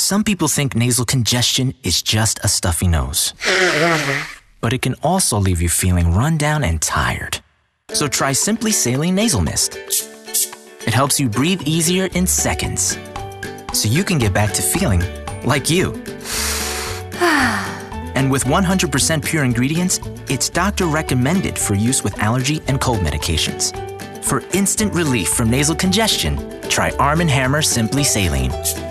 Some people think nasal congestion is just a stuffy nose. But it can also leave you feeling run down and tired. So try Simply Saline Nasal Mist. It helps you breathe easier in seconds, so you can get back to feeling like you. And with 100% pure ingredients, it's doctor recommended for use with allergy and cold medications. For instant relief from nasal congestion, try Arm & Hammer Simply Saline.